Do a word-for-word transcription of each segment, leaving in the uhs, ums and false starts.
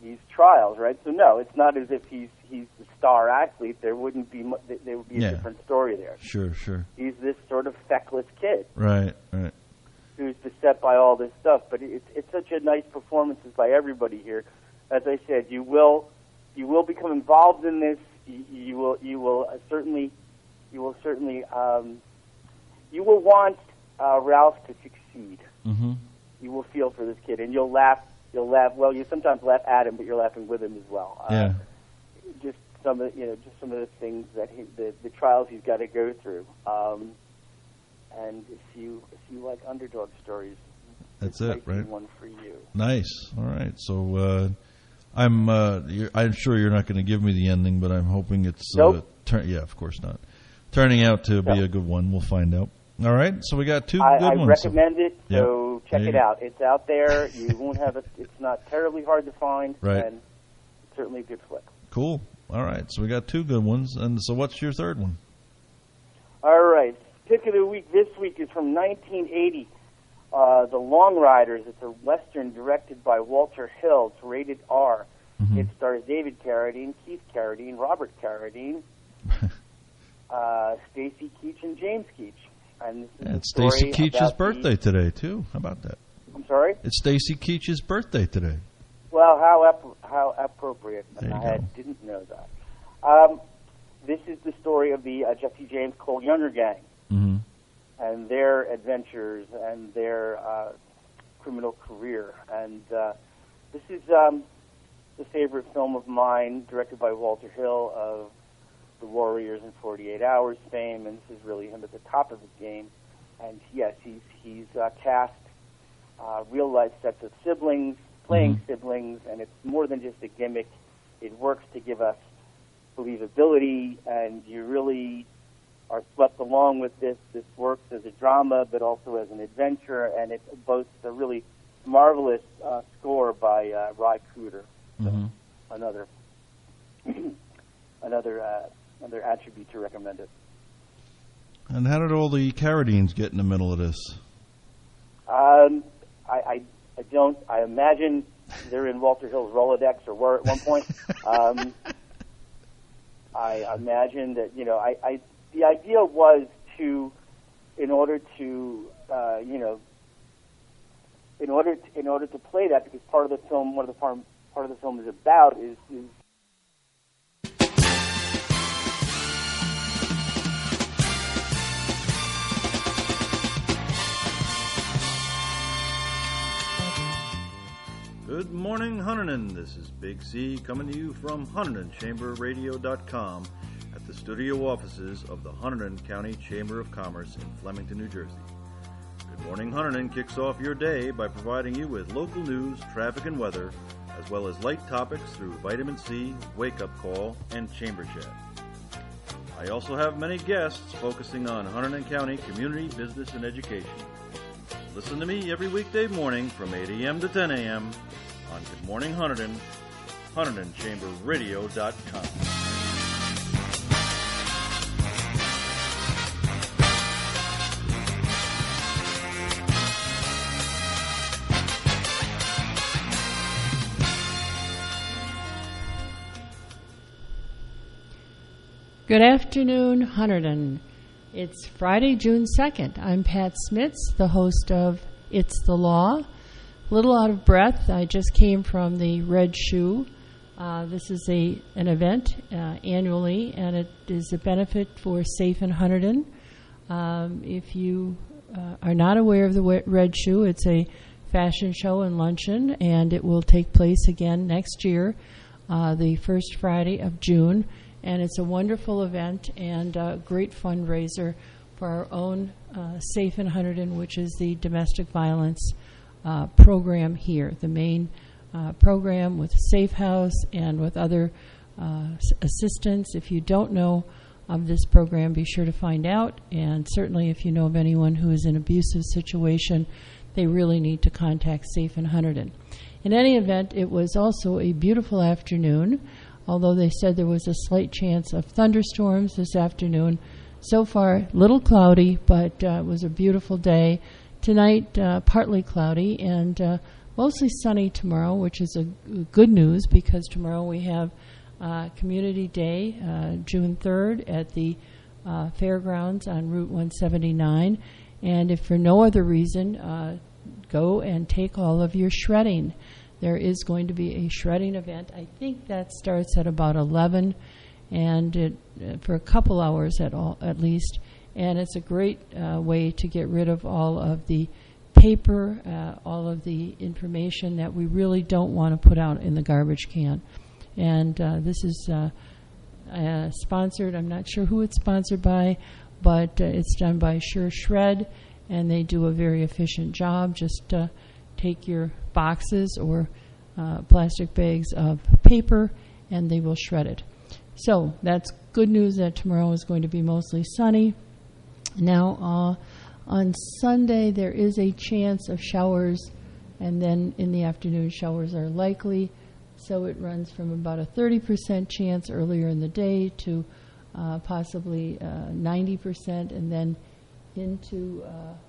these trials, right? So no, it's not as if he's he's the star athlete. There wouldn't be mu- there would be a yeah. different story there. Sure, sure. He's this sort of feckless kid, right, right, who's beset by all this stuff. But it's it's such a nice performances by everybody here. As I said, you will you will become involved in this. You, you will you will uh, certainly you will certainly um, you will want uh, Ralph to succeed. Mm-hmm. You will feel for this kid, and you'll laugh. You'll laugh. Well, you sometimes laugh at him, but you're laughing with him as well. Uh, yeah. Just some of you know, just some of the things that he, the the trials he's got to go through. Um, and if you if you like underdog stories, that's it, right? One for you. Nice. All right. So uh, I'm uh, you're, I'm sure you're not going to give me the ending, but I'm hoping it's nope. uh, turn. Yeah, of course not. Turning out to be a good one. We'll find out. All right, so we got two I, good I ones. recommend it, so yep. check there it out. It's out there. You won't have it. It's not terribly hard to find, right. and it's certainly a good flick. Cool. All right, so we got two good ones, and so what's your third one? All right, pick of the week this week is from nineteen eighty, uh, The Long Riders. It's a Western directed by Walter Hill. It's rated R. Mm-hmm. It stars David Carradine, Keith Carradine, Robert Carradine, uh, Stacy Keach, and James Keach. And yeah, it's Stacy Keach's birthday the, today, too. How about that? I'm sorry? It's Stacy Keach's birthday today. Well, how ap- how appropriate. There you I go. had, didn't know that. Um, this is the story of the uh, Jesse James Cole Younger gang mm-hmm. and their adventures and their uh, criminal career. And uh, this is um, the favorite film of mine, directed by Walter Hill, of the Warriors in forty-eight hours fame, and this is really him at the top of his game. And yes, he's he's uh, cast uh, real life sets of siblings playing mm-hmm. siblings, and it's more than just a gimmick. It works to give us believability, and you really are swept along with this. This works as a drama, but also as an adventure, and it boasts a really marvelous uh, score by uh, Ry Cooder. Mm-hmm. So another another. Uh, Another attribute to recommend it. And how did all the Carradines get in the middle of this? Um, I, I, I don't. I imagine they're in Walter Hill's Rolodex, or were at one point. um, I imagine that you know. I, I the idea was to, in order to, uh, you know, in order to, in order to play that, because part of the film, one of the part, part of the film is about is. is Good morning, Hunterdon. This is Big C coming to you from Hunterdon Chamber Radio dot com at the studio offices of the Hunterdon County Chamber of Commerce in Flemington, New Jersey. Good morning, Hunterdon kicks off your day by providing you with local news, traffic, and weather, as well as light topics through Vitamin C, Wake Up Call, and Chamber Chat. I also have many guests focusing on Hunterdon County community, business, and education. Listen to me every weekday morning from eight a.m. to ten a.m. on Good Morning Hunterdon, Hunterdon Chamber Radio dot com. Good afternoon, Hunterdon. It's Friday, June second. I'm Pat Smits, the host of It's the Law. A little out of breath. I just came from the Red Shoe. Uh, this is a an event uh, annually, and it is a benefit for Safe in Hunterdon. Um, if you uh, are not aware of the Red Shoe, it's a fashion show and luncheon, and it will take place again next year, uh, the first Friday of June. And it's a wonderful event and a great fundraiser for our own uh, Safe in Hunterdon, which is the domestic violence uh, program here, the main uh, program with Safe House and with other uh, assistance. If you don't know of this program, be sure to find out. And certainly if you know of anyone who is in an abusive situation, they really need to contact Safe in Hunterdon. In any event, it was also a beautiful afternoon. Although they said there was a slight chance of thunderstorms this afternoon. So far, a little cloudy, but uh, it was a beautiful day. Tonight, uh, partly cloudy, and uh, mostly sunny tomorrow, which is a good news because tomorrow we have uh, Community Day, uh, June third, at the uh, fairgrounds on Route one seventy-nine. And if for no other reason, uh, go and take all of your shredding. There is going to be a shredding event. I think that starts at about eleven, and it, uh, for a couple hours at all, at least. And it's a great uh, way to get rid of all of the paper, uh, all of the information that we really don't want to put out in the garbage can. And uh, this is uh, uh, sponsored. I'm not sure who it's sponsored by, but uh, it's done by Sure Shred, and they do a very efficient job. Just uh, take your boxes or uh, plastic bags of paper, and they will shred it. So that's good news that tomorrow is going to be mostly sunny. Now, uh, on Sunday, there is a chance of showers, and then in the afternoon, showers are likely. So it runs from about a thirty percent chance earlier in the day to uh, possibly uh, ninety percent, and then into,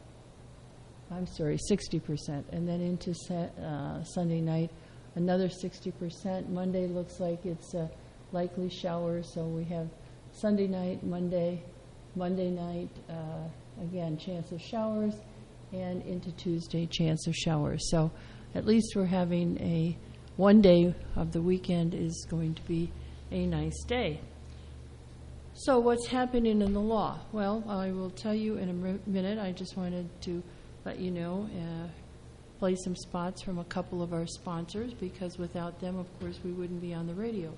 uh, I'm sorry, sixty percent, and then into sa- uh, Sunday night, another sixty percent. Monday looks like it's a likely shower, so we have Sunday night, Monday, Monday night, uh, again, chance of showers, and into Tuesday, chance of showers. So at least we're having a one day of the weekend is going to be a nice day. So what's happening in the law? Well, I will tell you in a minute. I just wanted to let you know, uh, play some spots from a couple of our sponsors, because without them, of course, we wouldn't be on the radio.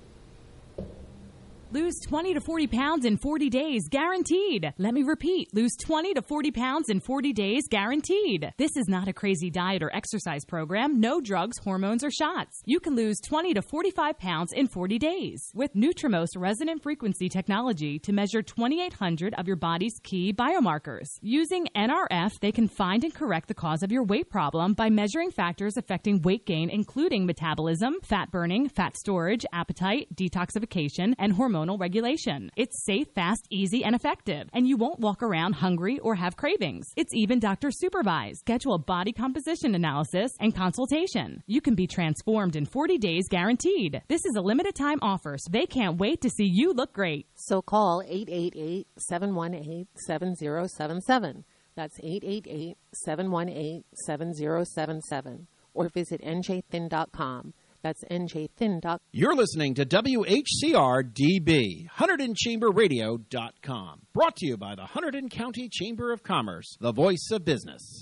Lose twenty to forty pounds in forty days, guaranteed. Let me repeat, lose twenty to forty pounds in forty days, guaranteed. This is not a crazy diet or exercise program. No drugs, hormones, or shots. You can lose twenty to forty-five pounds in forty days with Nutrimost resonant frequency technology to measure twenty-eight hundred of your body's key biomarkers. Using N R F, they can find and correct the cause of your weight problem by measuring factors affecting weight gain, including metabolism, fat burning, fat storage, appetite, detoxification, and hormone regulation. It's safe, fast, easy, and effective, and you won't walk around hungry or have cravings. It's even doctor supervised. Schedule a body composition analysis and consultation. You can be transformed in forty days, guaranteed. This is a limited time offer, so they can't wait to see you look great. So call eight eight eight, seven one eight, seven zero seven seven. That's eight eight eight, seven one eight, seven zero seven seven. Or visit N J thin dot com. That's N J thin dot com. You're listening to W H C R D B, Hunterdon Chamber Radio dot com. Brought to you by the Hunterdon County Chamber of Commerce, the voice of business.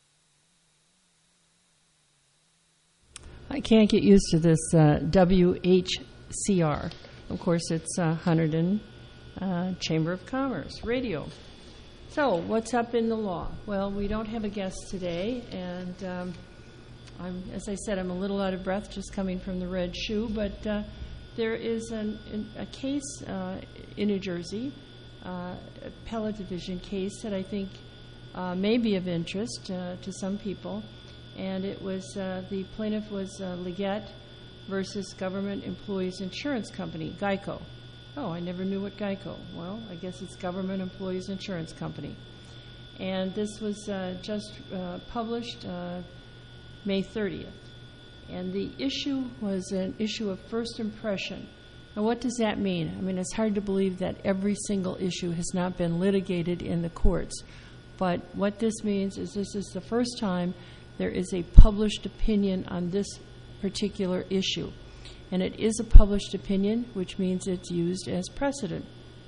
I can't get used to this uh, W H C R. Of course, it's uh, Hunterdon uh, Chamber of Commerce Radio. So, what's up in the law? Well, we don't have a guest today, and um, I'm, as I said, I'm a little out of breath just coming from the Red Shoe, but uh, there is an, a case uh, in New Jersey, uh, appellate division case that I think uh, may be of interest uh, to some people, and it was, uh, the plaintiff was uh, Leggett versus Government Employees Insurance Company, GEICO. Oh, I never knew what GEICO. Well, I guess it's Government Employees Insurance Company. And this was uh, just uh, published uh, May thirtieth. And the issue was an issue of first impression. Now, what does that mean? I mean, it's hard to believe that every single issue has not been litigated in the courts. But what this means is this is the first time there is a published opinion on this particular issue. And it is a published opinion, which means it's used as precedent.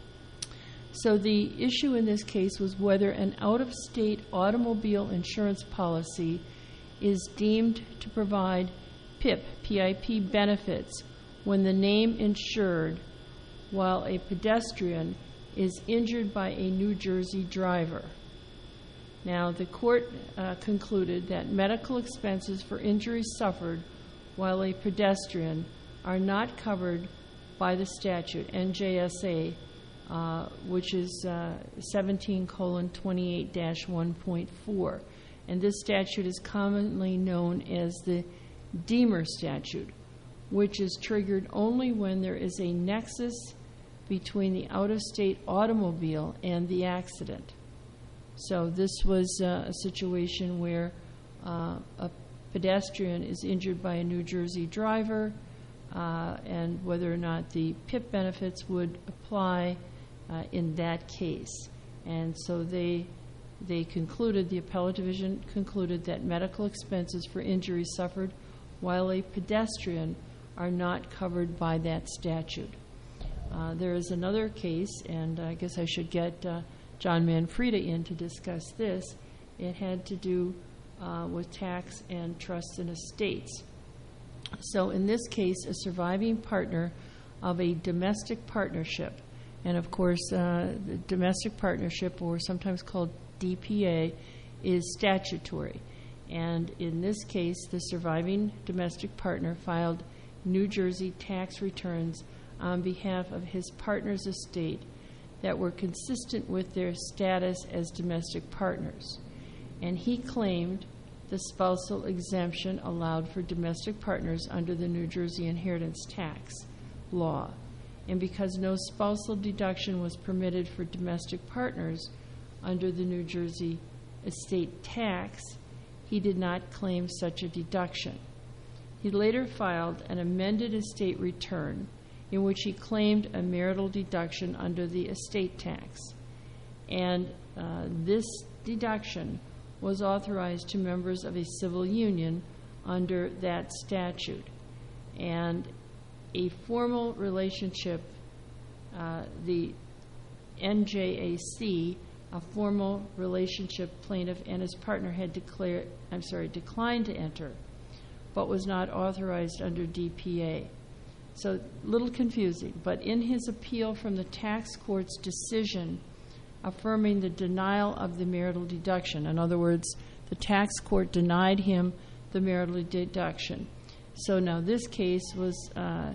So the issue in this case was whether an out-of-state automobile insurance policy is deemed to provide P I P, P I P benefits when the name insured, while a pedestrian, is injured by a New Jersey driver. Now, the court uh, concluded that medical expenses for injuries suffered while a pedestrian are not covered by the statute, N J S A, uh, which is uh, seventeen colon twenty-eight dash one point four. And this statute is commonly known as the Deemer statute, which is triggered only when there is a nexus between the out-of-state automobile and the accident. So this was uh, a situation where uh, a pedestrian is injured by a New Jersey driver, uh, and whether or not the P I P benefits would apply uh, in that case. And so they they concluded, the appellate division concluded that medical expenses for injuries suffered while a pedestrian are not covered by that statute. Uh, there is another case, and I guess I should get uh, John Manfreda in to discuss this. It had to do uh, with tax and trusts and estates. So in this case, a surviving partner of a domestic partnership, and of course, uh, the domestic partnership, or sometimes called D P A, is statutory. And in this case, the surviving domestic partner filed New Jersey tax returns on behalf of his partner's estate that were consistent with their status as domestic partners. And he claimed the spousal exemption allowed for domestic partners under the New Jersey inheritance tax law. And because no spousal deduction was permitted for domestic partners under the New Jersey estate tax, he did not claim such a deduction. He later filed an amended estate return in which he claimed a marital deduction under the estate tax. And uh, this deduction was authorized to members of a civil union under that statute. And a formal relationship, uh, the N J A C, a formal relationship plaintiff and his partner had declared, I'm sorry, declined to enter, but was not authorized under D P A. So a little confusing, but in his appeal from the tax court's decision affirming the denial of the marital deduction, in other words, the tax court denied him the marital deduction. So now this case was, uh,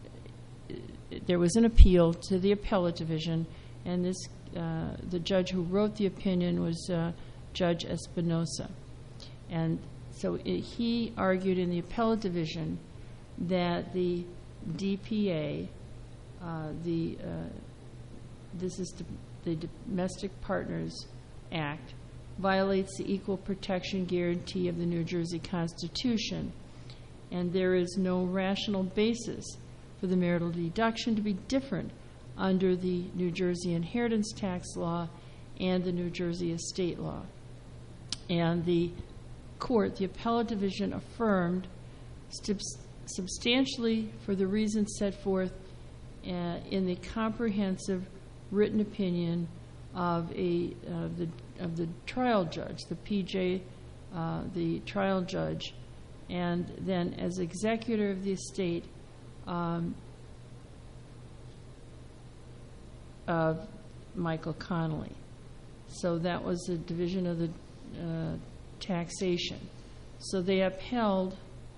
there was an appeal to the appellate division, and this uh, the judge who wrote the opinion was uh, Judge Espinosa. And so it, he argued in the appellate division that the D P A, uh, the uh, this is the, the Domestic Partners Act, violates the equal protection guarantee of the New Jersey Constitution, and there is no rational basis for the marital deduction to be different under the New Jersey inheritance tax law and the New Jersey estate law. And the court, the appellate division, affirmed st- substantially for the reasons set forth uh, in the comprehensive written opinion of a of the of the trial judge, the P J, uh, the trial judge, and then as executor of the estate um, of Michael Connolly. So that was the division of the uh, taxation. So they upheld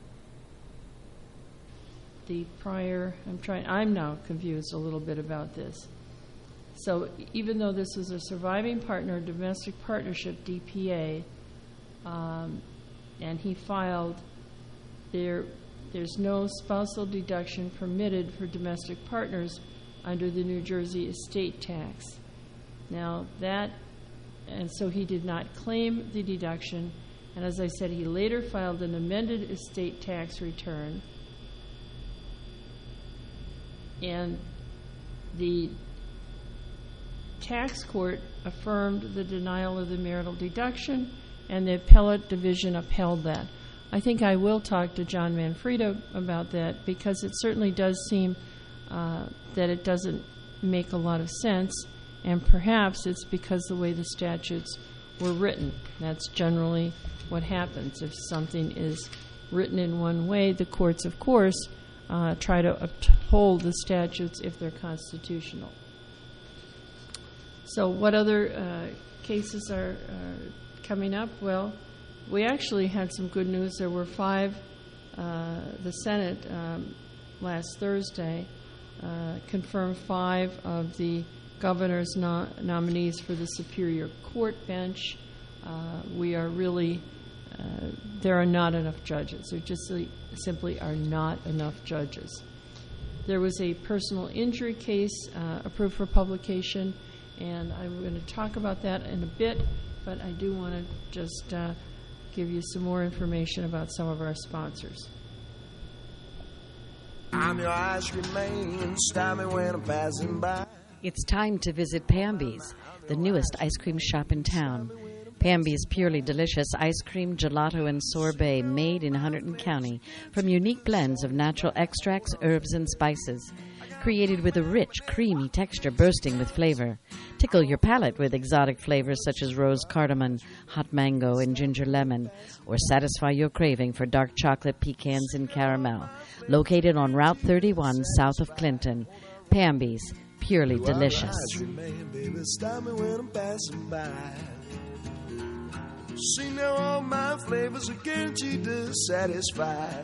the prior, I'm trying, I'm now confused a little bit about this. So even though this was a surviving partner, domestic partnership, D P A, um, and he filed, there, there's no spousal deduction permitted for domestic partners under the New Jersey estate tax. Now that, and so he did not claim the deduction, and as I said, he later filed an amended estate tax return, and the tax court affirmed the denial of the marital deduction, and the appellate division upheld that. I think I will talk to John Manfreda about that, because it certainly does seem uh, that it doesn't make a lot of sense, and perhaps it's because the way the statutes were written. That's generally what happens. If something is written in one way, the courts, of course, uh, try to uphold the statutes if they're constitutional. So what other uh, cases are uh, coming up? Well, we actually had some good news. There were five, uh, the Senate um, last Thursday uh, confirmed five of the governor's no- nominees for the Superior Court bench. Uh, we are really, uh, there are not enough judges. There just simply are not enough judges. There was a personal injury case uh, approved for publication, and I'm going to talk about that in a bit, but I do want to just uh, give you some more information about some of our sponsors. I'm your ice cream man, stop me when I'm passing by. It's time to visit Pamby's, the newest ice cream shop in town. Pamby's purely delicious ice cream, gelato, and sorbet made in Hunterdon County from unique blends of natural extracts, herbs, and spices. Created with a rich, creamy texture bursting with flavor. Tickle your palate with exotic flavors such as rose cardamom, hot mango, and ginger lemon. Or satisfy your craving for dark chocolate, pecans, and caramel. Located on Route thirty-one south of Clinton. Pamby's, purely delicious. See now all my flavors are guaranteed to satisfy.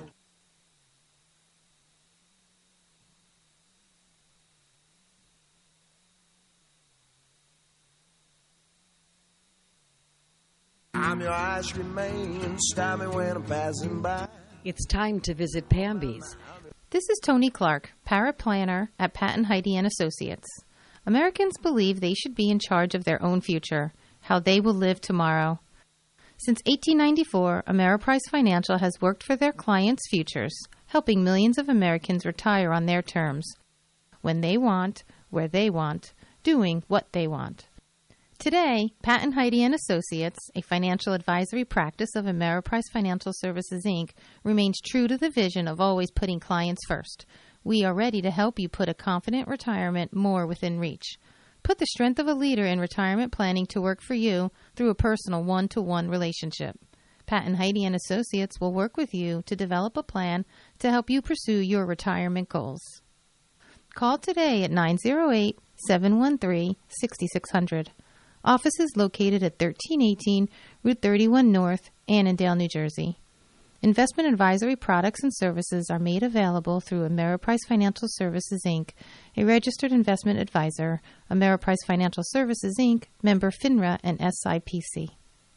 I'm your ice cream man, stop me when I'm passing by. It's time to visit Pamby's. This is Tony Clark, paraplanner at Pat and Heidi and Associates. Americans believe they should be in charge of their own future, how they will live tomorrow. Since eighteen ninety-four, Ameriprise Financial has worked for their clients' futures, helping millions of Americans retire on their terms, when they want, where they want, doing what they want. Today, Pat and Heidi and Associates, a financial advisory practice of Ameriprise Financial Services, Incorporated, remains true to the vision of always putting clients first. We are ready to help you put a confident retirement more within reach. Put the strength of a leader in retirement planning to work for you through a personal one-to-one relationship. Pat and Heidi and Associates will work with you to develop a plan to help you pursue your retirement goals. Call today at nine oh eight, seven one three, six six zero zero. Office is located at thirteen eighteen Route thirty-one North, Annandale, New Jersey. Investment advisory products and services are made available through Ameriprise Financial Services, Incorporated, a registered investment advisor, Ameriprise Financial Services, Incorporated, member FINRA and S I P C.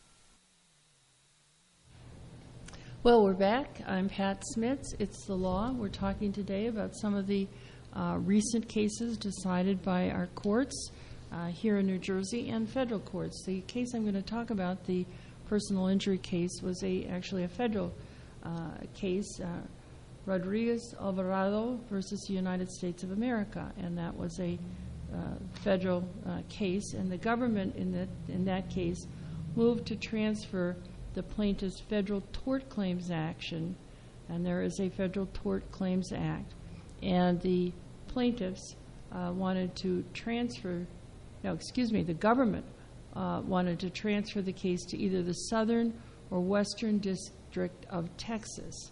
Well, we're back. I'm Pat Smits. It's the Law. We're talking today about some of the uh, recent cases decided by our courts uh, here in New Jersey and federal courts. The case I'm going to talk about, the personal injury case, was a actually a federal uh, case, uh, Rodriguez Alvarado versus the United States of America, and that was a uh, federal uh, case. And the government in that in that case moved to transfer the plaintiff's federal tort claims action, and there is a federal tort claims act, and the plaintiffs uh, wanted to transfer. No, excuse me. The government uh, wanted to transfer the case to either the Southern or Western District of Texas.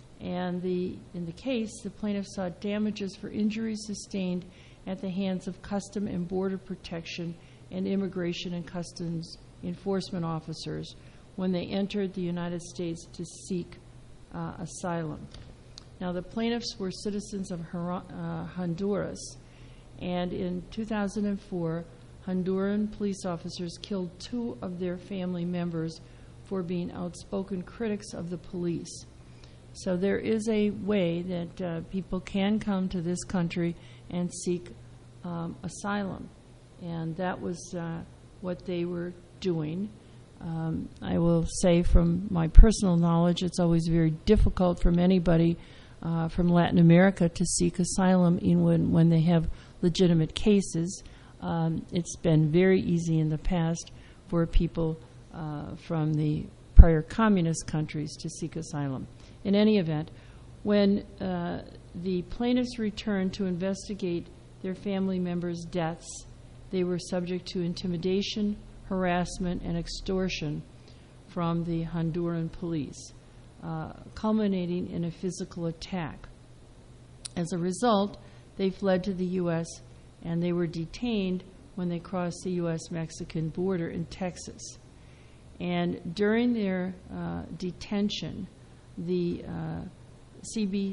And the in the case, the plaintiff sought damages for injuries sustained at the hands of Custom and Border Protection and Immigration and Customs Enforcement officers when they entered the United States to seek uh, asylum. Now, the plaintiffs were citizens of Hor- uh, Honduras, and in two thousand four, Honduran police officers killed two of their family members for being outspoken critics of the police. So there is a way that uh, people can come to this country and seek um, asylum, and that was uh, what they were doing. Um, I will say from my personal knowledge, it's always very difficult from anybody uh, from Latin America to seek asylum in when, when they have legitimate cases. Um, it's been very easy in the past for people uh, from the prior communist countries to seek asylum. In any event, when uh, the plaintiffs returned to investigate their family members' deaths, they were subject to intimidation, harassment, and extortion from the Honduran police, uh, culminating in a physical attack. As a result, they fled to the U S and they were detained when they crossed the U S Mexican border in Texas. And during their uh, detention, the uh, C B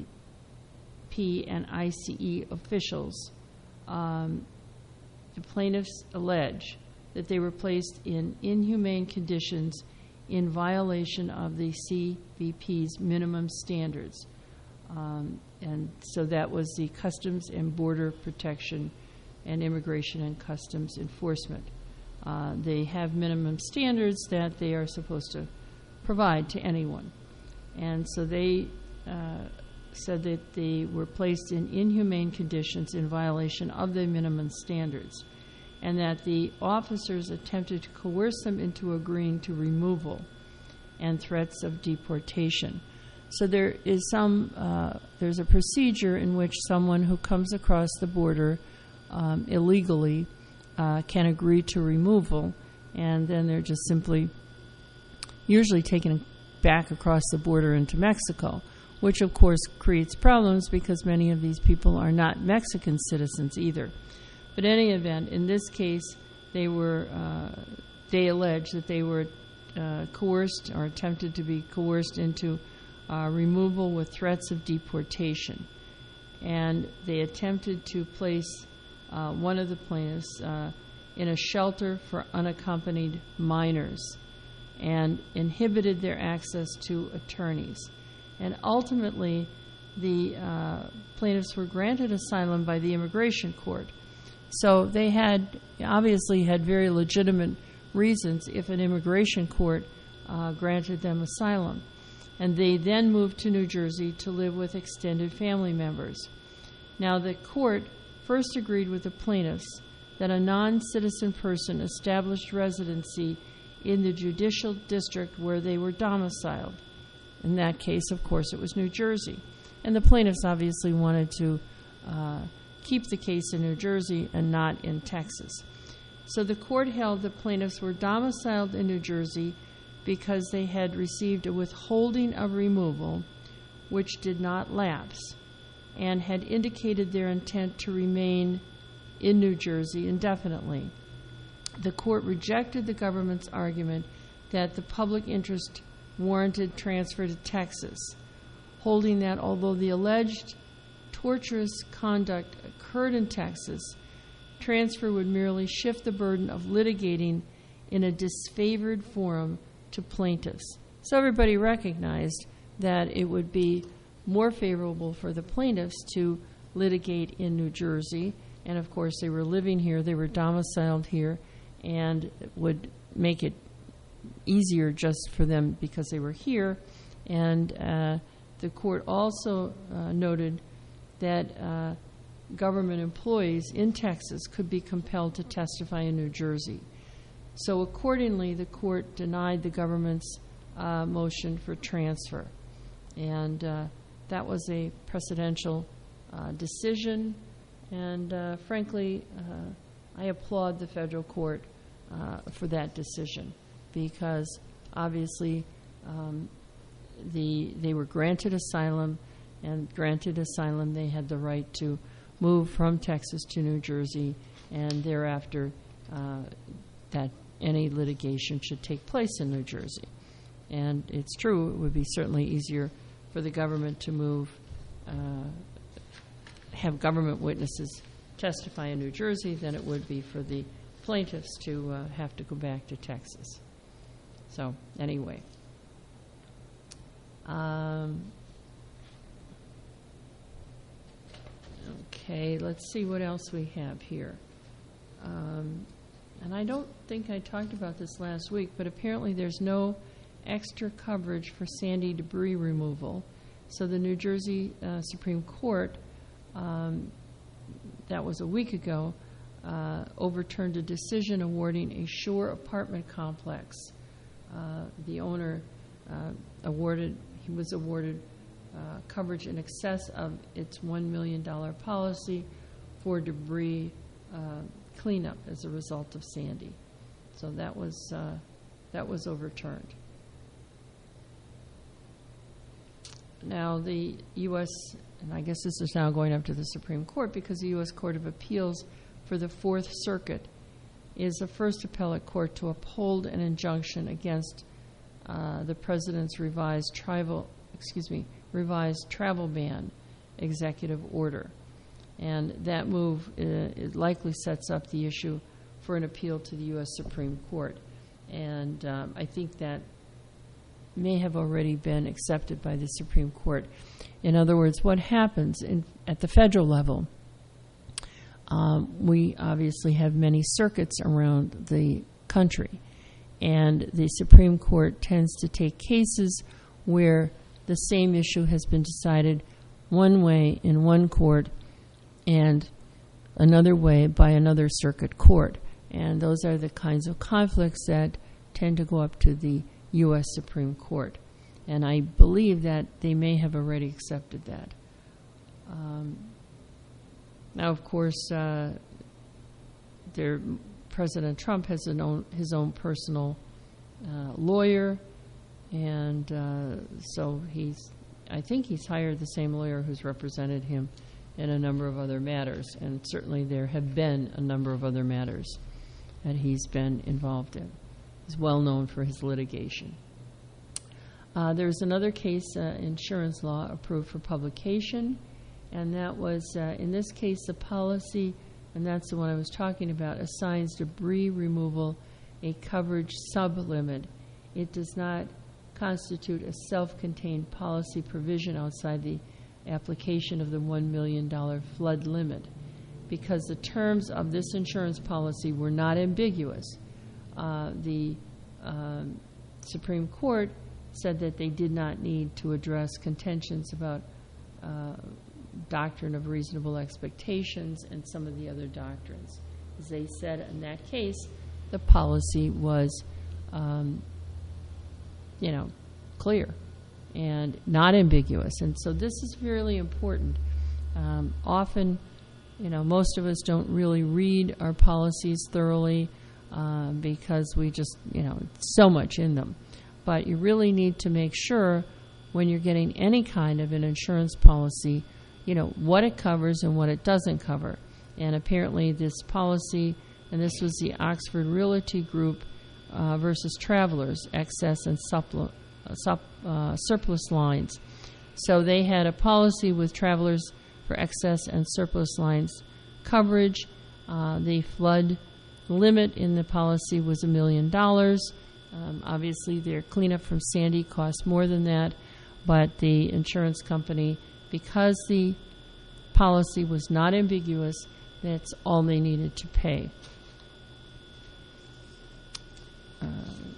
P and I C E officials, um, the plaintiffs allege that they were placed in inhumane conditions in violation of the C B P's minimum standards. Um, and so that was the Customs and Border Protection and Immigration and Customs Enforcement. Uh, they have minimum standards that they are supposed to provide to anyone. And so they uh, said that they were placed in inhumane conditions in violation of the minimum standards, and that the officers attempted to coerce them into agreeing to removal and threats of deportation. So there is some, uh, there's a procedure in which someone who comes across the border um, illegally uh, can agree to removal, and then they're just simply usually taken back across the border into Mexico, which of course creates problems because many of these people are not Mexican citizens either. But in any event, in this case, they were, uh, they allege that they were uh, coerced or attempted to be coerced into uh, removal with threats of deportation. And they attempted to place uh, one of the plaintiffs uh, in a shelter for unaccompanied minors and inhibited their access to attorneys. And ultimately, the uh, plaintiffs were granted asylum by the immigration court. So they had obviously had very legitimate reasons if an immigration court uh, granted them asylum. And they then moved to New Jersey to live with extended family members. Now, the court first agreed with the plaintiffs that a non-citizen person established residency in the judicial district where they were domiciled. In that case, of course, it was New Jersey. And the plaintiffs obviously wanted to uh, keep the case in New Jersey and not in Texas. So the court held the plaintiffs were domiciled in New Jersey because they had received a withholding of removal which did not lapse and had indicated their intent to remain in New Jersey indefinitely. The court rejected the government's argument that the public interest warranted transfer to Texas, holding that although the alleged torturous conduct occurred in Texas, transfer would merely shift the burden of litigating in a disfavored forum to plaintiffs. So everybody recognized that it would be more favorable for the plaintiffs to litigate in New Jersey, and of course they were living here, they were domiciled here, and it would make it easier just for them because they were here. And uh, the court also uh, noted that uh, government employees in Texas could be compelled to testify in New Jersey. So accordingly, the court denied the government's uh, motion for transfer. And uh, that was a precedential uh, decision. And uh, frankly, uh, I applaud the federal court uh, for that decision, because obviously um, the they were granted asylum, and granted asylum they had the right to move from Texas to New Jersey, and thereafter uh, that any litigation should take place in New Jersey. And it's true, it would be certainly easier for the government to move, uh, have government witnesses testify in New Jersey than it would be for the plaintiffs to uh, have to go back to Texas. So anyway. Um, okay, let's see what else we have here. Um, and I don't think I talked about this last week, but apparently there's no extra coverage for Sandy debris removal. So the New Jersey uh, Supreme Court, um, that was a week ago, uh, overturned a decision awarding a Shore apartment complex. Uh, the owner uh, awarded, he was awarded uh, coverage in excess of its one million dollars policy for debris uh, cleanup as a result of Sandy. So that was uh, that was overturned. Now the U S, and I guess this is now going up to the Supreme Court, because the U S Court of Appeals for the Fourth Circuit is the first appellate court to uphold an injunction against uh, the president's revised travel, excuse me, revised travel ban executive order. And that move uh, it likely sets up the issue for an appeal to the U S Supreme Court. And um, I think that may have already been accepted by the Supreme Court. In other words, what happens in, at the federal level, um, we obviously have many circuits around the country. and the Supreme Court tends to take cases where the same issue has been decided one way in one court and another way by another circuit court. And those are the kinds of conflicts that tend to go up to the U S Supreme Court. And I believe that they may have already accepted that. Um, now, of course, uh, there, President Trump has an own, his own personal uh, lawyer, and uh, so he's, I think he's hired the same lawyer who's represented him in a number of other matters, and certainly there have been a number of other matters that he's been involved in. He's well known for his litigation. Uh, there's another case, uh, insurance law approved for publication, and that was, uh, in this case, the policy, and that's the one I was talking about, assigns debris removal a coverage sublimit. It does not constitute a self-contained policy provision outside the application of the one million dollars flood limit. Because the terms of this insurance policy were not ambiguous, uh, the um, Supreme Court said that they did not need to address contentions about uh, doctrine of reasonable expectations and some of the other doctrines. As they said in that case, the policy was, um, you know, clear and not ambiguous. And so this is really important. Um, often, you know, most of us don't really read our policies thoroughly uh, because we just, you know, so much in them. But you really need to make sure when you're getting any kind of an insurance policy, you know, what it covers and what it doesn't cover. And apparently this policy, and this was the Oxford Realty Group uh, versus Travelers, excess and suppl- uh, sup, uh, surplus lines. So they had a policy with Travelers for excess and surplus lines coverage. Uh, the flood limit in the policy was a million dollars. Um, obviously, their cleanup from Sandy cost more than that, but the insurance company, because the policy was not ambiguous, that's all they needed to pay. Um,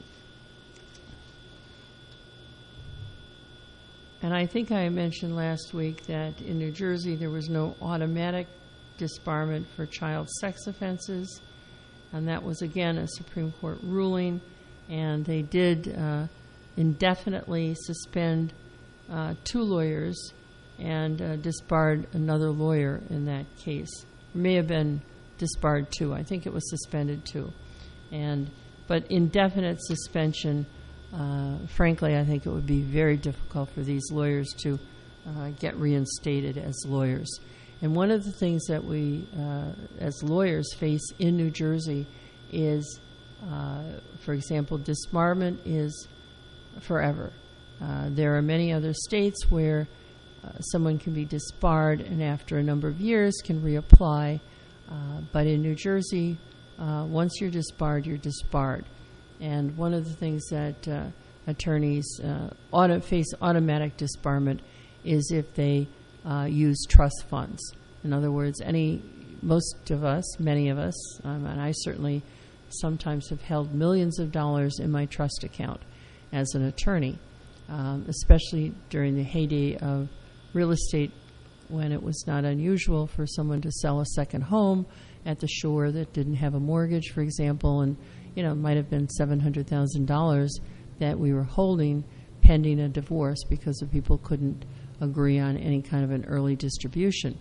and I think I mentioned last week that in New Jersey there was no automatic disbarment for child sex offenses, and that was again a Supreme Court ruling, and they did uh, indefinitely suspend uh, two lawyers and uh, disbarred another lawyer in that case. It may have been disbarred too. I think it was suspended too. And but indefinite suspension, uh, frankly, I think it would be very difficult for these lawyers to uh, get reinstated as lawyers. And one of the things that we, uh, as lawyers, face in New Jersey is, uh, for example, disbarment is forever. Uh, there are many other states where uh, someone can be disbarred and after a number of years can reapply. Uh, but in New Jersey, uh, once you're disbarred, you're disbarred. And one of the things that uh, attorneys uh, auto- face automatic disbarment is if they uh, use trust funds. In other words, any most of us, many of us, um, and I certainly sometimes have held millions of dollars in my trust account as an attorney, um, especially during the heyday of real estate, when it was not unusual for someone to sell a second home at the shore that didn't have a mortgage, for example, and you know, it might have been seven hundred thousand dollars that we were holding pending a divorce because the people couldn't agree on any kind of an early distribution.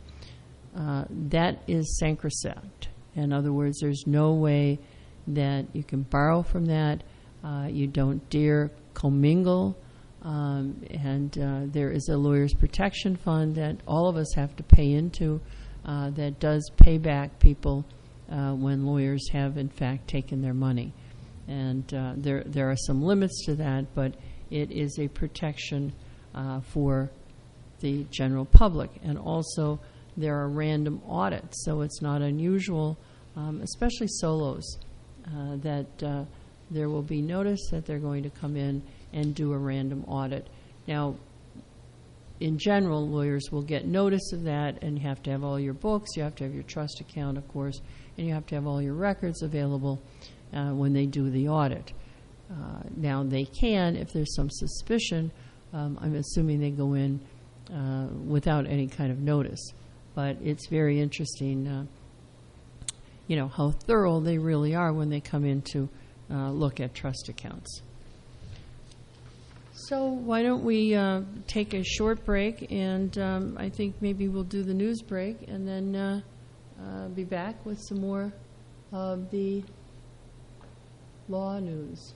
Uh, that is sacrosanct. In other words, there's no way that you can borrow from that. Uh, you don't dare commingle. Um, and uh, there is a lawyer's protection fund that all of us have to pay into uh, that does pay back people uh, when lawyers have, in fact, taken their money. And uh, there there are some limits to that, but it is a protection uh, for the general public. And also, there are random audits, so it's not unusual, um, especially solos, uh, that uh, there will be notice that they're going to come in and do a random audit. Now, in general, lawyers will get notice of that, and you have to have all your books, you have to have your trust account, of course, and you have to have all your records available uh, when they do the audit. Uh, now they can, if there's some suspicion, um, I'm assuming they go in uh, without any kind of notice. But it's very interesting, uh, you know, how thorough they really are when they come in to uh, look at trust accounts. So why don't we uh, take a short break, and um, I think maybe we'll do the news break, and then uh, uh, be back with some more of the law news.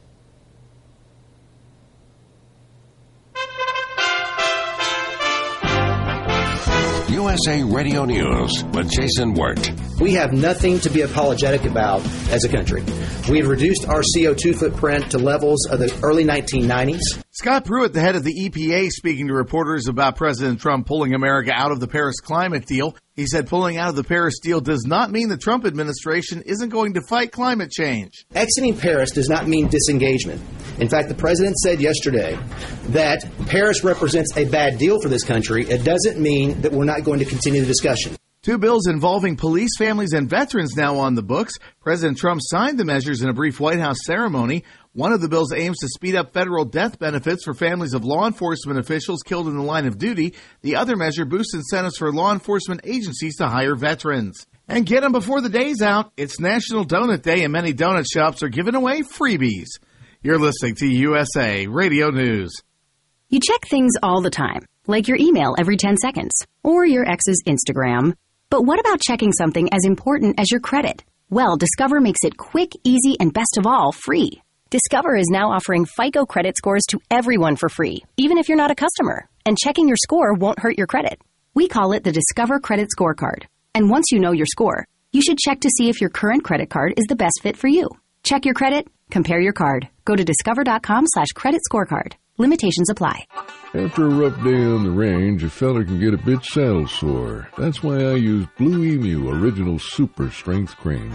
U S A Radio News with Jason Wirt. We have nothing to be apologetic about as a country. We have reduced our C O two footprint to levels of the early nineteen nineties. Scott Pruitt, the head of the E P A, speaking to reporters about President Trump pulling America out of the Paris climate deal. He said pulling out of the Paris deal does not mean the Trump administration isn't going to fight climate change. Exiting Paris does not mean disengagement. In fact, the president said yesterday that Paris represents a bad deal for this country. It doesn't mean that we're not going to continue the discussion. Two bills involving police families and veterans now on the books. President Trump signed the measures in a brief White House ceremony. One of the bills aims to speed up federal death benefits for families of law enforcement officials killed in the line of duty. The other measure boosts incentives for law enforcement agencies to hire veterans. And get them before the day's out. It's National Donut Day, and many donut shops are giving away freebies. You're listening to U S A Radio News. You check things all the time, like your email every ten seconds, or your ex's Instagram. But what about checking something as important as your credit? Well, Discover makes it quick, easy, and best of all, free. Discover is now offering FICO credit scores to everyone for free, even if you're not a customer. And checking your score won't hurt your credit. We call it the Discover Credit Scorecard. And once you know your score, you should check to see if your current credit card is the best fit for you. Check your credit, compare your card. Go to discover.com slash credit scorecard. Limitations apply. After a rough day on the range, a fella can get a bit saddle sore. That's why I use Blue Emu Original Super Strength Cream.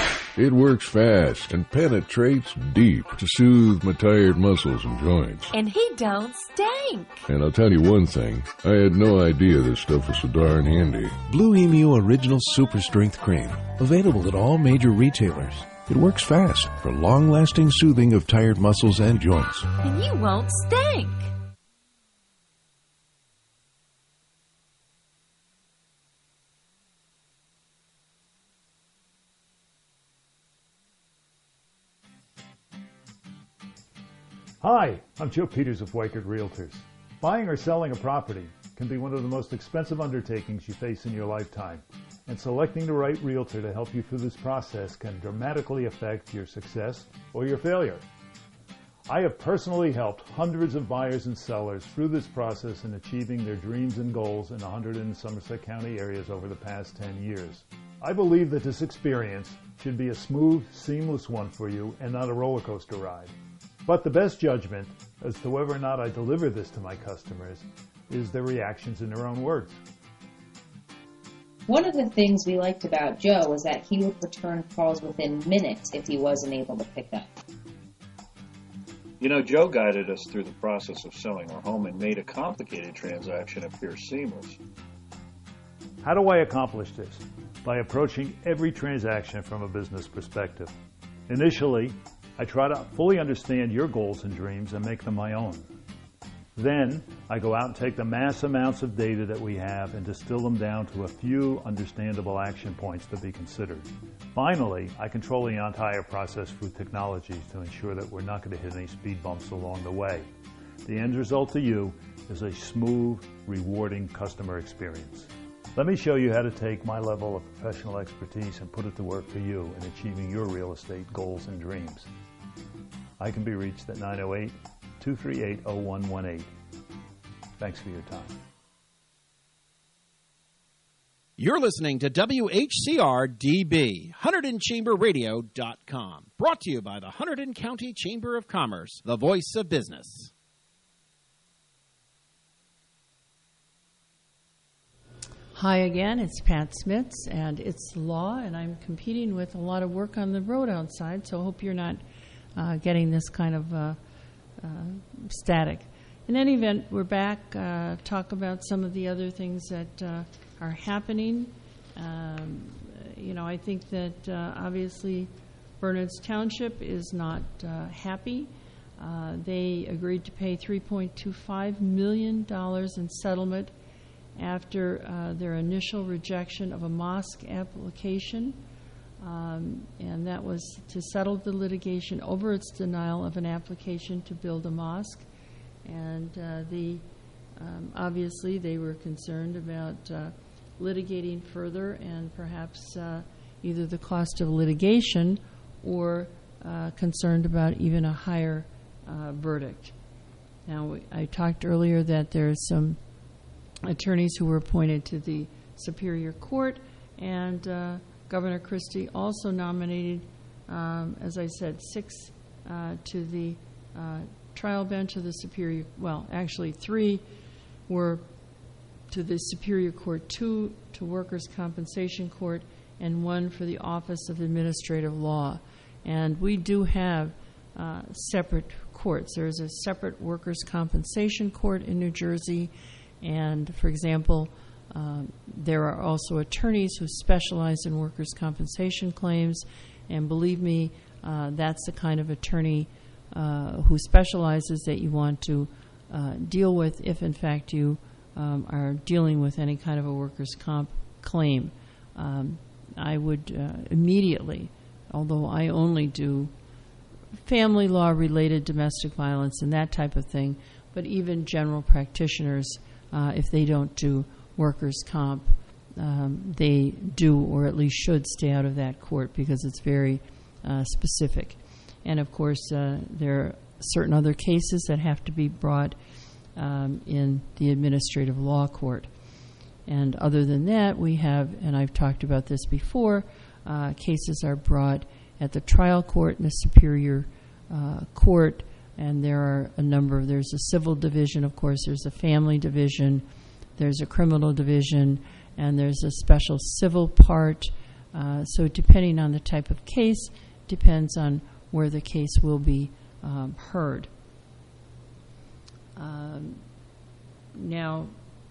It works fast and penetrates deep to soothe my tired muscles and joints. And he don't stink. And I'll tell you one thing, I had no idea this stuff was so darn handy. Blue Emu Original Super Strength Cream. Available at all major retailers. It works fast for long-lasting soothing of tired muscles and joints. And you won't stink. Hi, I'm Joe Peters of Weichert Realtors. Buying or selling a property can be one of the most expensive undertakings you face in your lifetime, and selecting the right realtor to help you through this process can dramatically affect your success or your failure. I have personally helped hundreds of buyers and sellers through this process in achieving their dreams and goals in one hundred in Somerset County areas over the past ten years. I believe that this experience should be a smooth, seamless one for you and not a roller coaster ride. But the best judgment as to whether or not I deliver this to my customers is their reactions in their own words. One of the things we liked about Joe was that he would return calls within minutes if he wasn't able to pick up. You know, Joe guided us through the process of selling our home and made a complicated transaction appear seamless. How do I accomplish this? By approaching every transaction from a business perspective. Initially, I try to fully understand your goals and dreams and make them my own. Then, I go out and take the mass amounts of data that we have and distill them down to a few understandable action points to be considered. Finally, I control the entire process through technologies to ensure that we're not going to hit any speed bumps along the way. The end result to you is a smooth, rewarding customer experience. Let me show you how to take my level of professional expertise and put it to work for you in achieving your real estate goals and dreams. I can be reached at nine oh eight, two three eight, oh one one eight. Thanks for your time. You're listening to W H C R D B, Hunterdon Chamber Radio dot com. Brought to you by the Hunterdon County Chamber of Commerce, the voice of business. Hi again, it's Pat Smits, and it's the law, and I'm competing with a lot of work on the road outside, so I hope you're not uh, getting this kind of uh, uh, static. In any event, we're back, uh, talk about some of the other things that uh, are happening. Um, you know, I think that uh, obviously Bernards Township is not uh, happy Uh, they agreed to pay three point two five million dollars in settlement after uh, their initial rejection of a mosque application, um, and that was to settle the litigation over its denial of an application to build a mosque. And uh, the um, obviously they were concerned about uh, litigating further and perhaps uh, either the cost of litigation or uh, concerned about even a higher uh, verdict. Now, I talked earlier that there's some attorneys who were appointed to the Superior Court, and uh, Governor Christie also nominated, um, as I said, six uh, to the uh, trial bench of the Superior, well, actually three were to the Superior Court, two to Workers' Compensation Court, and one for the Office of Administrative Law. And we do have uh, separate courts. There's a separate Workers' Compensation Court in New Jersey, and, for example, um, there are also attorneys who specialize in workers' compensation claims, and believe me, uh, that's the kind of attorney uh, who specializes that you want to uh, deal with if, in fact, you um, are dealing with any kind of a workers' comp claim. Um, I would uh, immediately, although I only do family law-related domestic violence and that type of thing, but even general practitioners, uh, if they don't do workers' comp, um, they do or at least should stay out of that court because it's very uh, specific. And, of course, uh, there are certain other cases that have to be brought um, in the administrative law court. And other than that, we have, and I've talked about this before, uh, cases are brought at the trial court and the Superior uh, Court, and there are a number of, there's a civil division, of course, there's a family division, there's a criminal division, and there's a special civil part. Uh, so depending on the type of case, depends on where the case will be um, heard. Um, now,